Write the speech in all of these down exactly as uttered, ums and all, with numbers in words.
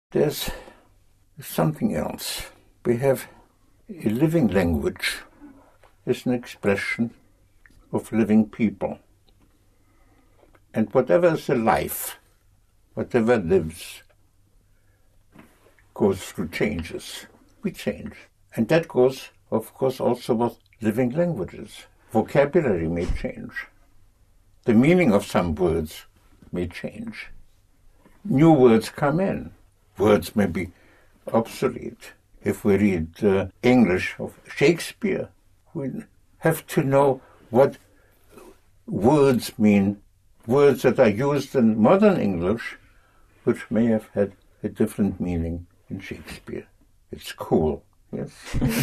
There's something else. We have a living language is an expression of living people. And whatever is alive, whatever lives, goes through changes. We change. And that goes, of course, also with living languages. Vocabulary may change. The meaning of some words may change. New words come in. Words may be obsolete. If we read uh, English of Shakespeare, we have to know what words mean, words that are used in modern English, which may have had a different meaning in Shakespeare. It's cool, yes?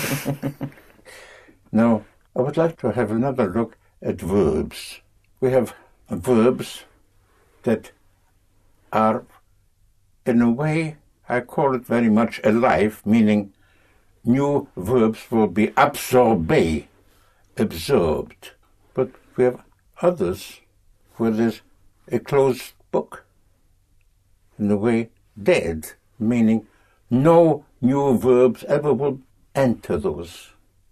Now, I would like to have another look at verbs. We have verbs that are, in a way, I call it very much alive, meaning new verbs will be absorbé, absorbed. But we have others where there's a closed book, in a way dead, meaning no new verbs ever will enter those.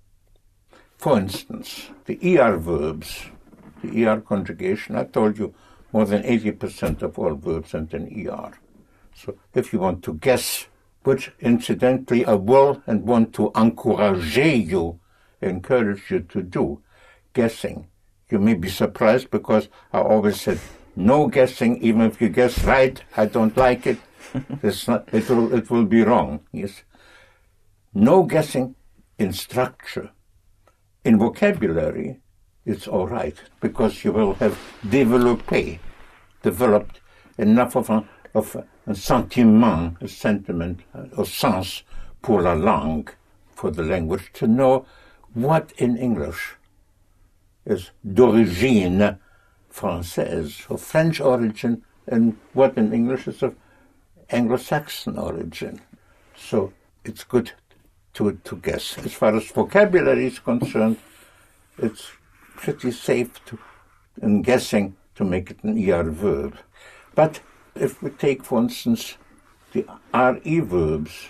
For instance, the E R verbs, the E R conjugation, I told you more than eighty percent of all verbs end in E R. So if you want to guess, which incidentally I will and want to encourage you, encourage you to do, guessing. You may be surprised because I always said, no guessing, even if you guess right, I don't like it. It's not, it will, it will be wrong, yes. No guessing in structure. In vocabulary, it's all right, because you will have développé, developed enough of a, of a, a sentiment, a sentiment, a sens pour la langue, for the language, to know what in English is d'origine française, of French origin, and what in English is of Anglo-Saxon origin. So it's good to, to guess. As far as vocabulary is concerned, it's pretty safe to, in guessing to make it an E R verb. But if we take, for instance, the R E verbs,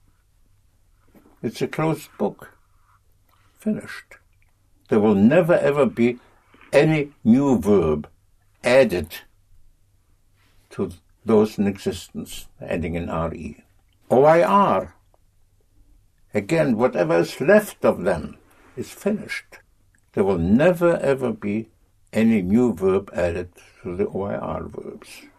it's a closed book. Finished. There will never ever be any new verb added to those in existence, adding an R E. O I R, again, whatever is left of them is finished. There will never ever be any new verb added to the O I R verbs.